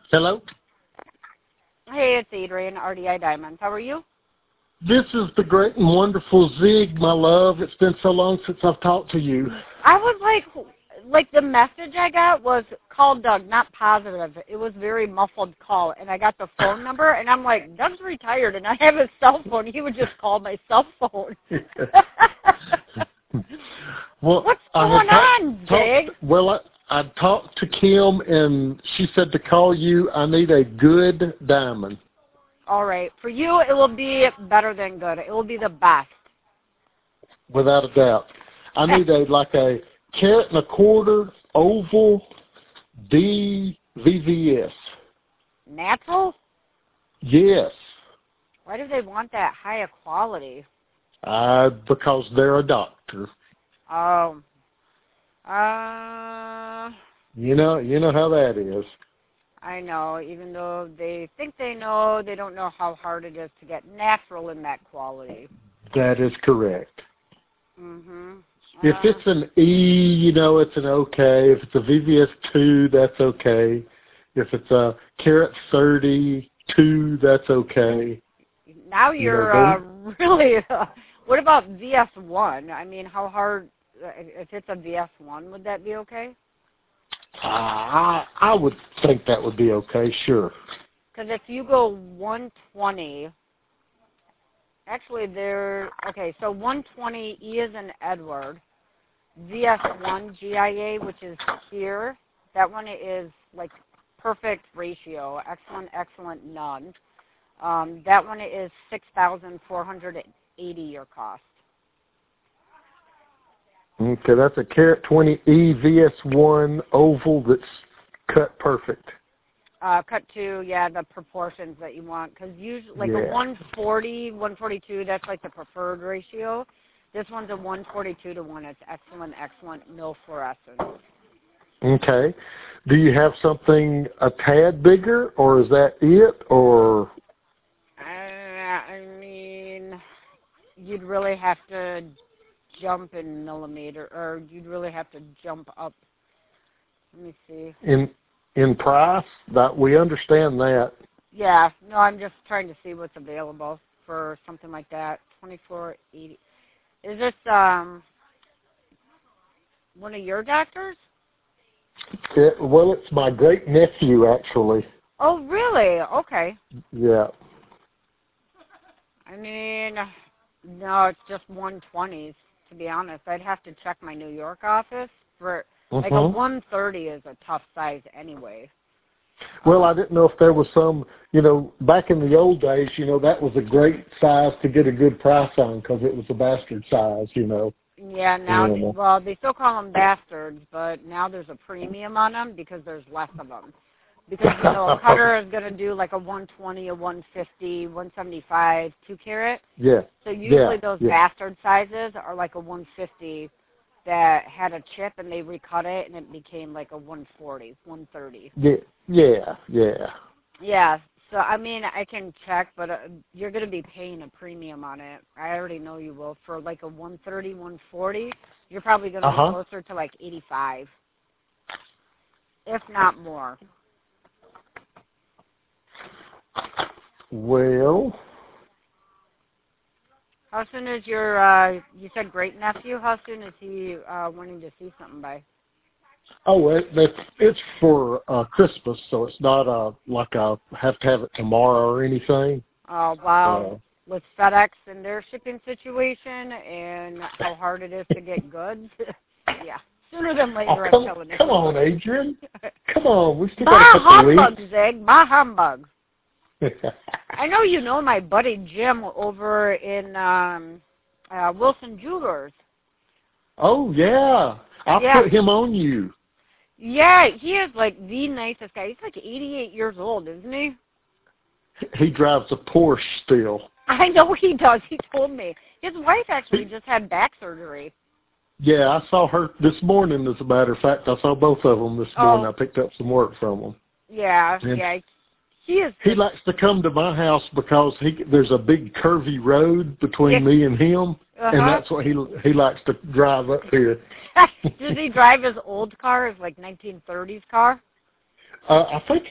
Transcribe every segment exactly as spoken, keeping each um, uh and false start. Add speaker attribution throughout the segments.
Speaker 1: Hello?
Speaker 2: Hey, it's Adrian, R D I Diamonds. How are you?
Speaker 1: This is the great and wonderful Zig, my love. It's been so long since I've talked to you.
Speaker 2: I was like, like the message I got was call Doug, not positive. It was very muffled call, and I got the phone number, and I'm like, Doug's retired, and I have his cell phone. He would just call my cell phone.
Speaker 1: Well,
Speaker 2: What's
Speaker 1: I
Speaker 2: going
Speaker 1: talk,
Speaker 2: on,
Speaker 1: talk,
Speaker 2: Zig?
Speaker 1: Well, I, I talked to Kim, and she said to call you. I need a good diamond.
Speaker 2: All right. For you, it will be better than good. It will be the best.
Speaker 1: Without a doubt. I need a like a carat and a quarter oval D V V S.
Speaker 2: Natural?
Speaker 1: Yes.
Speaker 2: Why do they want that high a quality?
Speaker 1: Uh, because they're a doctor.
Speaker 2: Oh. Uh,
Speaker 1: You know, you know how that is.
Speaker 2: I know. Even though they think they know, they don't know how hard it is to get natural in that quality.
Speaker 1: That is correct.
Speaker 2: Mhm.
Speaker 1: If
Speaker 2: Uh,
Speaker 1: it's an E, you know, it's an okay. If it's a V V S two, that's okay. If it's a carat thirty-two, that's okay.
Speaker 2: now
Speaker 1: You
Speaker 2: you're
Speaker 1: know,
Speaker 2: uh, really. Uh, what about V S one? I mean, how hard? Uh, if it's a V S one, would that be okay?
Speaker 1: Uh, I I would think that would be okay, sure.
Speaker 2: Because if you go one twenty, actually there. Okay, so one twenty E is in Edward. V S one G I A, which is here, that one is like perfect ratio, excellent, excellent, none. Um, that one is six thousand four hundred eighty your cost.
Speaker 1: Okay, that's a carat twenty E V S one oval that's cut perfect.
Speaker 2: Uh, cut to, yeah, the proportions that you want, because usually like
Speaker 1: Yeah.
Speaker 2: a one forty, one forty-two, that's like the preferred ratio. This one's a one forty-two to one. It's excellent, excellent, no fluorescence.
Speaker 1: Okay. Do you have something a tad bigger, or is that it, or?
Speaker 2: Uh, I mean, you'd really have to jump in millimeter, or you'd really have to jump up. Let me see.
Speaker 1: In in price, that we understand that.
Speaker 2: Yeah, no, I'm just trying to see what's available for something like that. twenty-four eighty. Is this um one of your doctors?
Speaker 1: It, well, it's my great nephew actually.
Speaker 2: Oh, really? Okay.
Speaker 1: Yeah.
Speaker 2: I mean, no, it's just one twenties. To be honest, I'd have to check my New York office for like
Speaker 1: Mm-hmm.
Speaker 2: a one thirty is a tough size anyway.
Speaker 1: Well, I didn't know if there was some, you know, back in the old days, you know, that was a great size to get a good price on because it was a bastard size, you know.
Speaker 2: Yeah, now,
Speaker 1: Yeah.
Speaker 2: well, they still call them bastards, but now there's a premium on them because there's less of them. Because, you know, a cutter is going to do like a one twenty, a one fifty, one seventy-five, two carat.
Speaker 1: Yeah.
Speaker 2: So usually
Speaker 1: Yeah.
Speaker 2: those
Speaker 1: yeah.
Speaker 2: bastard sizes are like a one fifty that had a chip and they recut it and it became like a one forty, one thirty.
Speaker 1: Yeah. Yeah. Yeah.
Speaker 2: Yeah. So, I mean, I can check, but uh, you're going to be paying a premium on it. I already know you will. For like a one thirty, one forty, you're probably going to
Speaker 1: Uh-huh.
Speaker 2: be closer to like eighty-five, if not more.
Speaker 1: Well,
Speaker 2: How soon is your, uh, you said great nephew, how soon is he uh, wanting to see something by?
Speaker 1: oh, it, it, it's for uh, Christmas, so it's not uh, like I have to have it tomorrow or anything.
Speaker 2: Oh, wow.
Speaker 1: Uh,
Speaker 2: With FedEx and their shipping situation and how hard it is to get goods, yeah, sooner than later,
Speaker 1: oh,
Speaker 2: I'm
Speaker 1: come,
Speaker 2: telling you.
Speaker 1: come on, Adrian. Come on, we still got
Speaker 2: Bah
Speaker 1: a couple
Speaker 2: humbug,
Speaker 1: weeks.
Speaker 2: Zig. Bah humbug.
Speaker 1: I
Speaker 2: I know you know my buddy Jim over in um, uh, Wilson Jewelers.
Speaker 1: Oh, yeah. I'll
Speaker 2: Yeah.
Speaker 1: put him on you.
Speaker 2: Yeah, he is like the nicest guy. He's like eighty-eight years old, isn't he?
Speaker 1: He drives a Porsche still.
Speaker 2: I know he does. He told me. His wife actually just had back surgery.
Speaker 1: Yeah, I saw her this morning, as a matter of fact. I saw both of them this morning.
Speaker 2: Oh.
Speaker 1: I picked up some work from them.
Speaker 2: Yeah,
Speaker 1: And
Speaker 2: yeah. He is.
Speaker 1: He likes to come to my house because he there's a big curvy road between
Speaker 2: Yeah.
Speaker 1: me and him,
Speaker 2: Uh-huh.
Speaker 1: and that's what he he likes to drive up here.
Speaker 2: Does he drive his old car, his like nineteen thirties car?
Speaker 1: Uh, I think he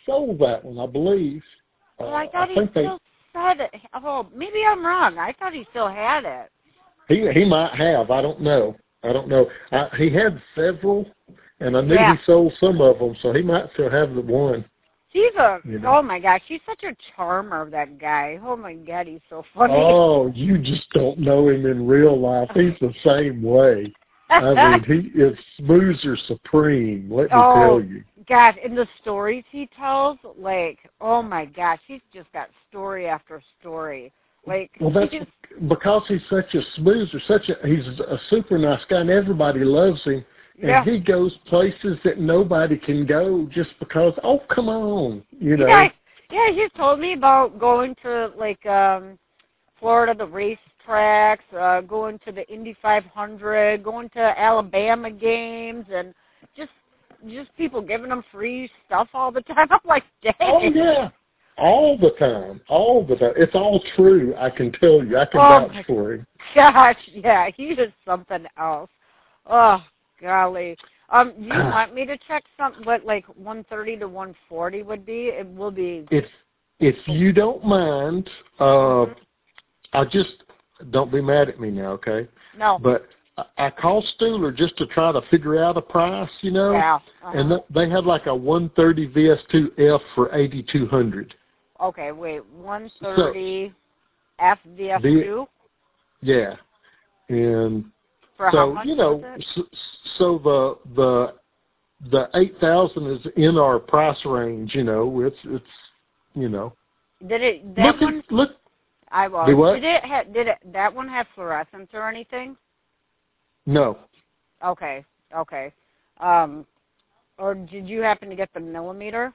Speaker 1: sold that one, I believe.
Speaker 2: Oh, I
Speaker 1: Uh,
Speaker 2: thought
Speaker 1: I
Speaker 2: he
Speaker 1: think
Speaker 2: still had it. Oh, maybe I'm wrong. I thought he still had it.
Speaker 1: they, he he might have. I don't know. I don't know. I, he had several, and I knew
Speaker 2: Yeah.
Speaker 1: he sold some of them, so he might still have the one.
Speaker 2: He's a,
Speaker 1: You know?
Speaker 2: oh my gosh, he's such a charmer, that guy. Oh my God, he's so funny.
Speaker 1: Oh, you just don't know him in real life. He's the same way. I mean, he is smoozer supreme, let me
Speaker 2: oh,
Speaker 1: tell you.
Speaker 2: Gosh, and the stories he tells, like, oh my gosh, he's just got story after story. Like,
Speaker 1: Well, that's
Speaker 2: just,
Speaker 1: because he's such a smoozer, such a, he's a super nice guy, and everybody loves him. And
Speaker 2: yeah.
Speaker 1: he goes places that nobody can go just because, oh, come on, you know.
Speaker 2: Yeah, yeah, he's told me about going to, like, um, Florida, the racetracks, uh, going to the Indy five hundred, going to Alabama games, and just just people giving him free stuff all the time. I'm like, dang.
Speaker 1: Oh, yeah, all the time, all the time. It's all true, I can tell you. I can
Speaker 2: Oh,
Speaker 1: vouch for him.
Speaker 2: Gosh, yeah, he is something else. Oh, golly. Um, do you want me to check something, what, like one thirty to one forty would be? It will be.
Speaker 1: If, if you don't mind, uh, I just, don't be mad at me now, okay?
Speaker 2: No.
Speaker 1: But I called Stuhler just to try to figure out a price, you know?
Speaker 2: Yeah. Uh-huh.
Speaker 1: And th- they had like a one thirty V S two F for eighty-two hundred.
Speaker 2: Okay, wait, one thirty F V S two?
Speaker 1: Yeah. And
Speaker 2: For
Speaker 1: so,
Speaker 2: how much
Speaker 1: you know,
Speaker 2: was it?
Speaker 1: so, so the the the eight thousand is in our price range, you know. It's it's you know.
Speaker 2: Did it that
Speaker 1: look
Speaker 2: one
Speaker 1: at, look
Speaker 2: I was.
Speaker 1: Do what?
Speaker 2: Did it ha, did it that one have fluorescence or anything?
Speaker 1: No.
Speaker 2: Okay. Okay. Um or did you happen to get the millimeter?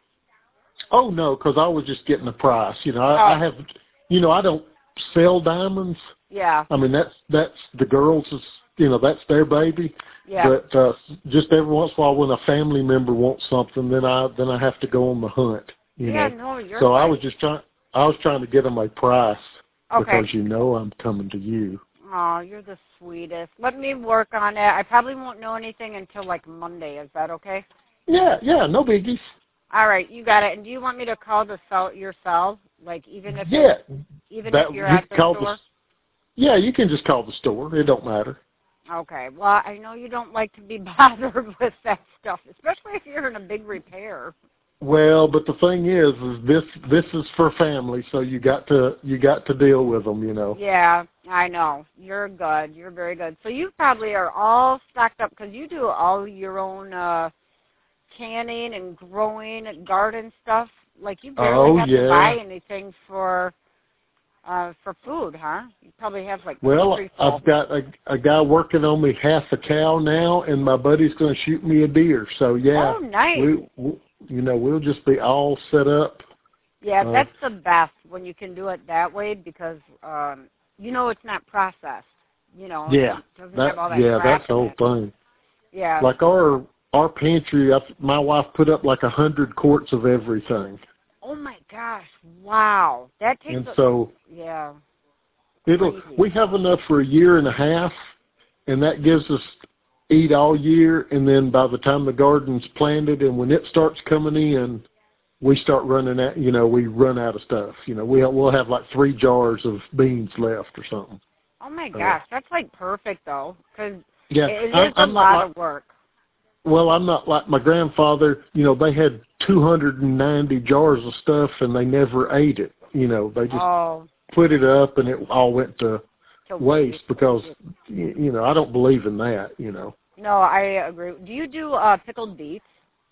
Speaker 1: Oh no, because I was just getting the price. You know, I,
Speaker 2: Oh.
Speaker 1: I have, you know, I don't sell diamonds.
Speaker 2: Yeah.
Speaker 1: I mean, that's that's the girls', you know, that's their baby.
Speaker 2: Yeah.
Speaker 1: But uh, just every once in a while, when a family member wants something, then I then I have to go on the hunt. You
Speaker 2: yeah,
Speaker 1: know.
Speaker 2: no, you're
Speaker 1: So
Speaker 2: right.
Speaker 1: I was just trying. I was trying to get them a price
Speaker 2: Okay.
Speaker 1: because you know I'm coming to you.
Speaker 2: Oh, you're the sweetest. Let me work on it. I probably won't know anything until like Monday. Is that okay?
Speaker 1: Yeah, yeah, no biggies.
Speaker 2: All right, you got it. And do you want me to call the cell yourself? Like even if
Speaker 1: Yeah,
Speaker 2: it's, even
Speaker 1: that,
Speaker 2: if you're
Speaker 1: you
Speaker 2: at the
Speaker 1: call
Speaker 2: store?
Speaker 1: The, yeah, you can just call the store. It don't matter.
Speaker 2: Okay. Well, I know you don't like to be bothered with that stuff, especially if you're in a big repair.
Speaker 1: Well, but the thing is, is this this is for family, so you got to you got to deal with them, you know.
Speaker 2: Yeah, I know. You're good. You're very good. So you probably are all stocked up because you do all your own uh, canning and growing and garden stuff. Like you barely
Speaker 1: Oh,
Speaker 2: have
Speaker 1: yeah.
Speaker 2: to buy anything for uh, for food, huh? You probably have like
Speaker 1: Well,
Speaker 2: poultry full.
Speaker 1: I've got a, a guy working on me half a cow now, and my buddy's going to shoot me a deer. So yeah,
Speaker 2: Oh, nice.
Speaker 1: we, we you know we'll just be all set up.
Speaker 2: Yeah,
Speaker 1: Uh,
Speaker 2: that's the best when you can do it that way because um, you know it's not processed. You know,
Speaker 1: Yeah,
Speaker 2: it doesn't
Speaker 1: that,
Speaker 2: have all that
Speaker 1: yeah,
Speaker 2: crap
Speaker 1: that's the
Speaker 2: in
Speaker 1: whole
Speaker 2: it.
Speaker 1: thing.
Speaker 2: Yeah.
Speaker 1: Like our our pantry, I, my wife put up like a hundred quarts of everything,
Speaker 2: Oh my gosh! Wow, that takes.
Speaker 1: and
Speaker 2: a,
Speaker 1: so
Speaker 2: yeah.
Speaker 1: it'll
Speaker 2: Crazy.
Speaker 1: we have enough for a year and a half, and that gives us eat all year. And then by the time the garden's planted, and when it starts coming in, we start running out. You know, we run out of stuff. You know, we we'll have like three jars of beans left or something.
Speaker 2: Oh my gosh, that's like perfect though, because
Speaker 1: Yeah,
Speaker 2: it is
Speaker 1: I'm,
Speaker 2: a
Speaker 1: I'm
Speaker 2: lot
Speaker 1: not like,
Speaker 2: of work.
Speaker 1: Well, I'm not like my grandfather. You know, they had two hundred ninety jars of stuff, and they never ate it. You know, they just
Speaker 2: Oh,
Speaker 1: put it up, and it all went to
Speaker 2: to
Speaker 1: waste because, y- you know, I don't believe in that, you know.
Speaker 2: No, I agree. Do you do uh, pickled beets?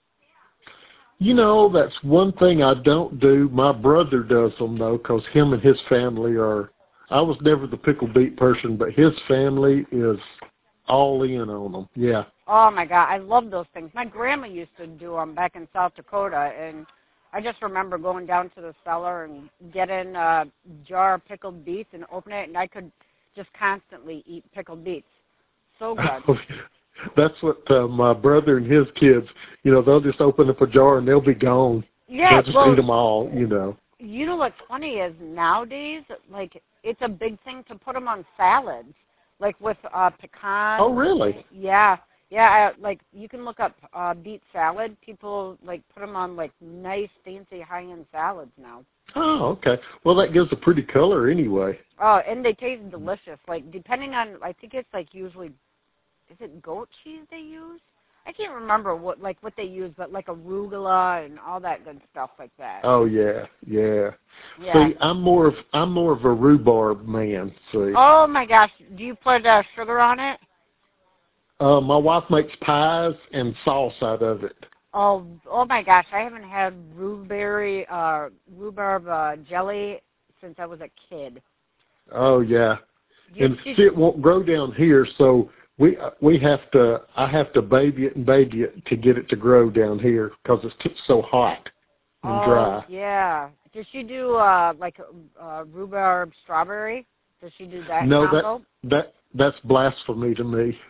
Speaker 1: You know, that's one thing I don't do. My brother does them, though, because him and his family are, I was never the pickled beet person, but his family is all in on them, yeah.
Speaker 2: Oh my God, I love those things. My grandma used to do them back in South Dakota, and I just remember going down to the cellar and getting a jar of pickled beets and open it, and I could just constantly eat pickled beets. So good.
Speaker 1: That's what uh, my brother and his kids, you know, they'll just open up a jar and they'll be gone.
Speaker 2: Yeah,
Speaker 1: They'll just
Speaker 2: well,
Speaker 1: eat them all, you know.
Speaker 2: You know what's funny is nowadays, like, it's a big thing to put them on salads, like with uh, pecans.
Speaker 1: Oh, really?
Speaker 2: Yeah, Yeah, I, like you can look up uh, beet salad. People like put them on like nice, fancy, high-end salads now.
Speaker 1: Oh, okay. Well, that gives a pretty color anyway.
Speaker 2: Oh, and they taste delicious. Like depending on, I think it's like usually, is it goat cheese they use? I can't remember what like what they use, but like arugula and all that good stuff like that.
Speaker 1: Oh yeah, yeah.
Speaker 2: Yeah.
Speaker 1: See, I'm more of I'm more of a rhubarb man. See.
Speaker 2: Oh my gosh, do you put uh, sugar on it?
Speaker 1: Uh, my wife makes pies and sauce out of it.
Speaker 2: Oh, oh my gosh, I haven't had rhubarb, uh, rhubarb uh, jelly since I was a kid.
Speaker 1: Oh yeah,
Speaker 2: You,
Speaker 1: and
Speaker 2: you,
Speaker 1: see, it won't grow down here, so we we have to I have to baby it and baby it to get it to grow down here because it's t- so hot and
Speaker 2: oh,
Speaker 1: dry.
Speaker 2: yeah. Does she do uh, like uh, rhubarb strawberry? Does she do that
Speaker 1: No,
Speaker 2: combo?
Speaker 1: that that that's blasphemy to me.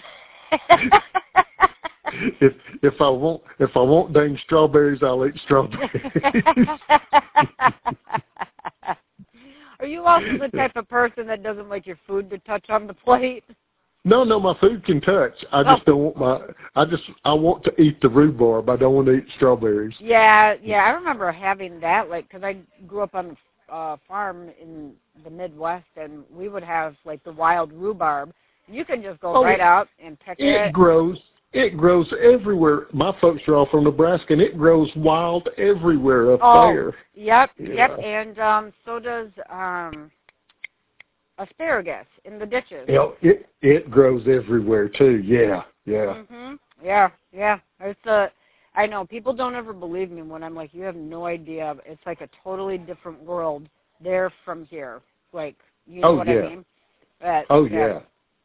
Speaker 1: if if I want if I want dang strawberries, I'll eat strawberries.
Speaker 2: Are you also the type of person that doesn't like your food to touch on the plate?
Speaker 1: No, no, my food can touch. I just
Speaker 2: Oh.
Speaker 1: don't want my. I just I want to eat the rhubarb. I don't want to eat strawberries.
Speaker 2: Yeah, yeah. I remember having that, like, because I grew up on a uh, farm in the Midwest, and we would have like the wild rhubarb. You could just go
Speaker 1: Oh,
Speaker 2: right out and pick
Speaker 1: It
Speaker 2: it.
Speaker 1: grows. It grows everywhere. My folks are all from Nebraska, and it grows wild everywhere up
Speaker 2: Oh,
Speaker 1: there.
Speaker 2: yep,
Speaker 1: Yeah.
Speaker 2: yep. And um, so does um, asparagus in the ditches.
Speaker 1: You know, it it grows everywhere too. Yeah, yeah.
Speaker 2: Mhm. Yeah, yeah. It's a. I know people don't ever believe me when I'm like, you have no idea. It's like a totally different world there from here. Like, you know
Speaker 1: Oh,
Speaker 2: what
Speaker 1: yeah.
Speaker 2: I mean? But,
Speaker 1: Oh yeah.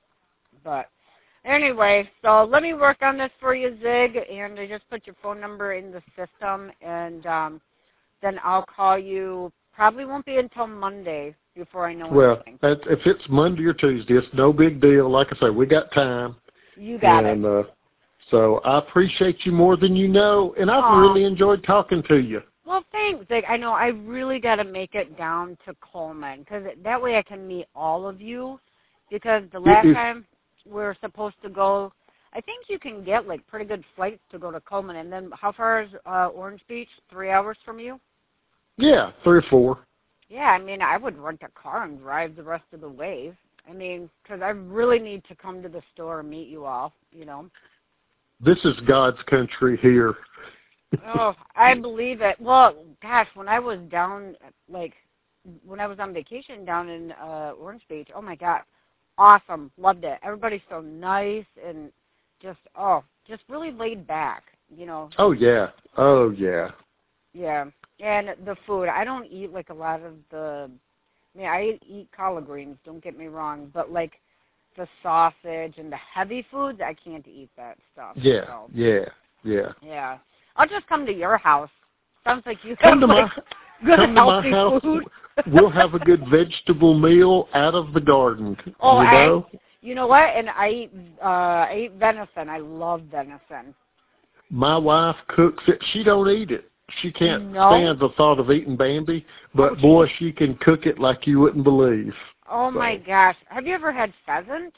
Speaker 2: But anyway, so let me work on this for you, Zig, and I just put your phone number in the system, and um, then I'll call you. Probably won't be until Monday before I know
Speaker 1: Well,
Speaker 2: anything.
Speaker 1: that, if it's Monday or Tuesday, it's no big deal. Like I say, we got time.
Speaker 2: You got
Speaker 1: and,
Speaker 2: it.
Speaker 1: Uh, so I appreciate you more than you know, and I've
Speaker 2: Aw.
Speaker 1: really enjoyed talking to you.
Speaker 2: Well, thanks, Zig. I know I really got to make it down to Coleman because that way I can meet all of you. Because the last
Speaker 1: is-
Speaker 2: time we were supposed to go, I think you can get like pretty good flights to go to Coleman. And then how far is uh, Orange Beach? Three hours from you?
Speaker 1: Yeah, three or four.
Speaker 2: Yeah, I mean, I would rent a car and drive the rest of the way. I mean, because I really need to come to the store and meet you all, you know.
Speaker 1: This is God's country here.
Speaker 2: Oh, I believe it. Well, gosh, when I was down, like, when I was on vacation down in uh, Orange Beach, oh, my God, awesome. Loved it. Everybody's so nice and just, oh, just really laid back, you know.
Speaker 1: Oh, yeah. Oh, yeah.
Speaker 2: Yeah. And the food, I don't eat, like, a lot of the, I mean, I eat collard greens, don't get me wrong, but, like, the sausage and the heavy foods, I can't eat that stuff.
Speaker 1: Yeah,
Speaker 2: so.
Speaker 1: yeah, yeah.
Speaker 2: Yeah. I'll just come to your house. Sounds like you
Speaker 1: Come
Speaker 2: have,
Speaker 1: to
Speaker 2: like,
Speaker 1: my,
Speaker 2: good
Speaker 1: come to my
Speaker 2: healthy
Speaker 1: house.
Speaker 2: food.
Speaker 1: We'll have a good vegetable meal out of the garden.
Speaker 2: Oh,
Speaker 1: you know?
Speaker 2: I, you know what? And I eat, uh, I eat venison. I love venison.
Speaker 1: My wife cooks it. She don't eat it. She can't
Speaker 2: No?
Speaker 1: stand the thought of eating Bambi, but
Speaker 2: Oh,
Speaker 1: boy, she can cook it like you wouldn't believe.
Speaker 2: Oh,
Speaker 1: So.
Speaker 2: my gosh. Have you ever had pheasant?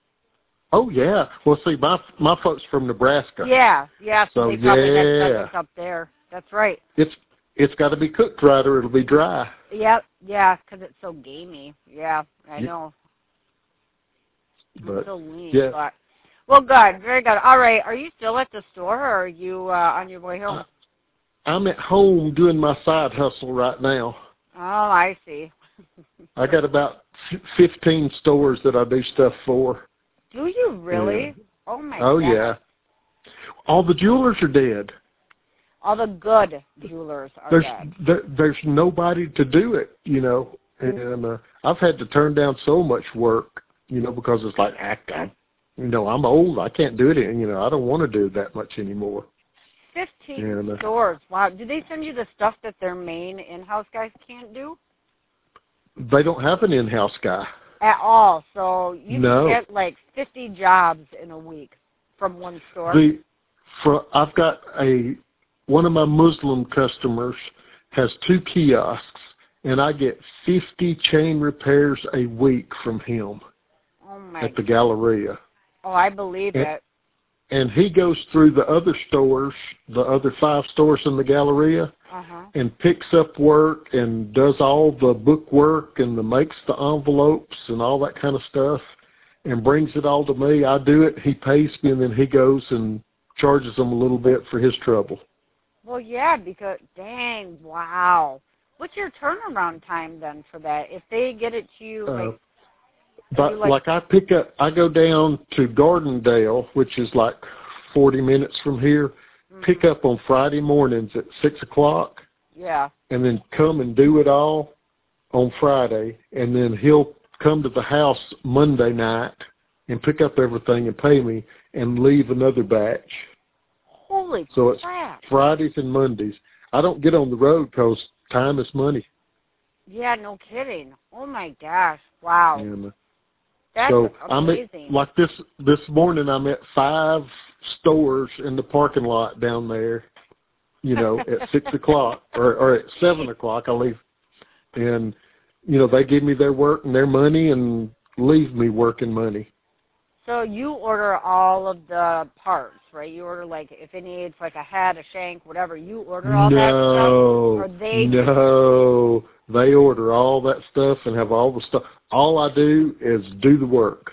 Speaker 1: Oh yeah. Well, see, my my folks from Nebraska.
Speaker 2: Yeah, yeah. So,
Speaker 1: So,
Speaker 2: they probably
Speaker 1: yeah.
Speaker 2: had pheasant up there. That's right.
Speaker 1: It's it's got to be cooked right, or it'll be dry.
Speaker 2: Yep, yeah, because it's so gamey. Yeah, I
Speaker 1: Yeah.
Speaker 2: know.
Speaker 1: But
Speaker 2: It's so lean.
Speaker 1: yeah.
Speaker 2: But, well, good. Very good. All right. Are you still at the store, or are you uh, on your way home?
Speaker 1: I, I'm at home doing my side hustle right now.
Speaker 2: Oh, I see.
Speaker 1: I got about fifteen stores that I do stuff for.
Speaker 2: Do you really?
Speaker 1: Yeah.
Speaker 2: Oh, my
Speaker 1: Oh
Speaker 2: God.
Speaker 1: yeah. All the jewelers are dead.
Speaker 2: All the good jewelers are
Speaker 1: There's
Speaker 2: dead.
Speaker 1: there, there's nobody to do it, you know. And uh, I've had to turn down so much work, you know, because it's like, I, I, you know, I'm old. I can't do it. You know, I don't want to do that much anymore.
Speaker 2: Fifteen
Speaker 1: And, uh,
Speaker 2: stores. Wow. Do they send you the stuff that their main in-house guys can't do
Speaker 1: They don't have an in-house guy.
Speaker 2: at all? So you
Speaker 1: No.
Speaker 2: can get like fifty jobs in a week from one store.
Speaker 1: The for I've got a one of my Muslim customers has two kiosks, and I get fifty chain repairs a week from him
Speaker 2: Oh my.
Speaker 1: at the Galleria.
Speaker 2: Oh, I believe
Speaker 1: And,
Speaker 2: it.
Speaker 1: and he goes through the other stores, the other five stores in the Galleria,
Speaker 2: uh-huh.
Speaker 1: and picks up work and does all the book work and the, makes the envelopes and all that kind of stuff and brings it all to me. I do it, he pays me, and then he goes and charges them a little bit for his trouble.
Speaker 2: Well, yeah, because, dang, wow. What's your turnaround time then for that? If they get it to you, like,
Speaker 1: Uh, but
Speaker 2: like,
Speaker 1: like I pick up, I go down to Gardendale, which is like forty minutes from here, mm-hmm. pick up on Friday mornings at six o'clock.
Speaker 2: Yeah.
Speaker 1: And then come and do it all on Friday, and then he'll come to the house Monday night and pick up everything and pay me and leave another batch.
Speaker 2: Holy
Speaker 1: so
Speaker 2: crap.
Speaker 1: It's Fridays and Mondays. I don't get on the road because time is money.
Speaker 2: Yeah, no kidding. Oh, my gosh. Wow.
Speaker 1: And, uh,
Speaker 2: That's
Speaker 1: so
Speaker 2: amazing.
Speaker 1: I'm at, like this this morning, I'm at five stores in the parking lot down there, you know, at six o'clock or, or at seven o'clock. I leave, and you know they give me their work and their money and leave me working money.
Speaker 2: So you order all of the parts, right? You order like if it needs like a head, a shank, whatever. You order all
Speaker 1: no,
Speaker 2: that stuff, or they
Speaker 1: no, they order all that stuff and have all the stuff. All I do is do the work.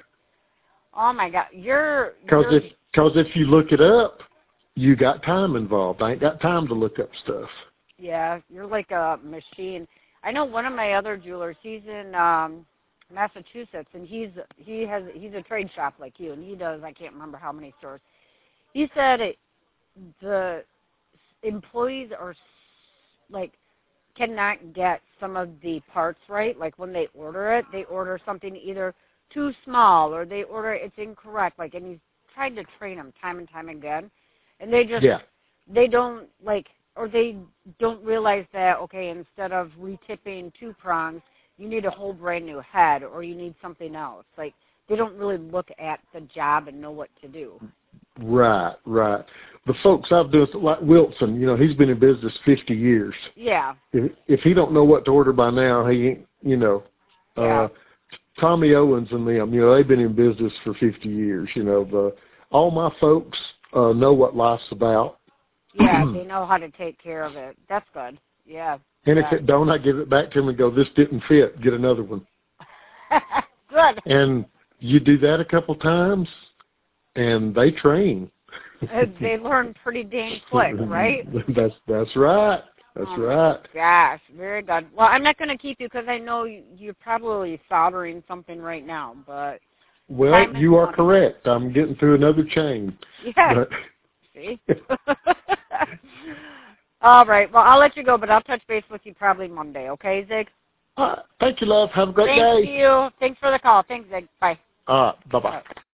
Speaker 2: Oh my God, you're
Speaker 1: because
Speaker 2: you're,
Speaker 1: if because if you look it up, you got time involved. I ain't got time to look up stuff.
Speaker 2: Yeah, you're like a machine. I know one of my other jewelers. He's in um, Massachusetts, and he's he has he's a trade shop like you, and he does I can't remember how many stores. He said it, the employees are like cannot get some of the parts right. Like when they order it, they order something either too small or they order it's incorrect. Like, and he's tried to train them time and time again, and they just
Speaker 1: yeah.
Speaker 2: they don't like or they don't realize that okay, instead of retipping two prongs, you need a whole brand new head or you need something else. Like they don't really look at the job and know what to do.
Speaker 1: Right, right. The folks I've done, like Wilson, you know, he's been in business fifty years.
Speaker 2: Yeah.
Speaker 1: If, if he don't know what to order by now, he ain't, you know.
Speaker 2: Yeah.
Speaker 1: Uh, Tommy Owens and them, you know, they've been in business for fifty years. You know, the all my folks uh, know what life's about.
Speaker 2: Yeah, they know how to take care of it. That's good. Yeah.
Speaker 1: And
Speaker 2: yeah.
Speaker 1: if it don't, I give it back to them and go, this didn't fit, get another one.
Speaker 2: Good.
Speaker 1: And you do that a couple times, and they train.
Speaker 2: They learn pretty dang quick, right?
Speaker 1: that's that's right. That's
Speaker 2: oh
Speaker 1: right.
Speaker 2: Gosh, very good. Well, I'm not going to keep you because I know you, you're probably soldering something right now, but
Speaker 1: well, you are correct. I'm getting through another chain.
Speaker 2: Yeah.
Speaker 1: But
Speaker 2: see? All right. Well, I'll let you go, but I'll touch base with you probably Monday. Okay, Zig?
Speaker 1: Uh, thank you, love. Have a great
Speaker 2: Thank
Speaker 1: day.
Speaker 2: you. Thanks for the call. Thanks, Zig. Bye.
Speaker 1: Uh, bye-bye.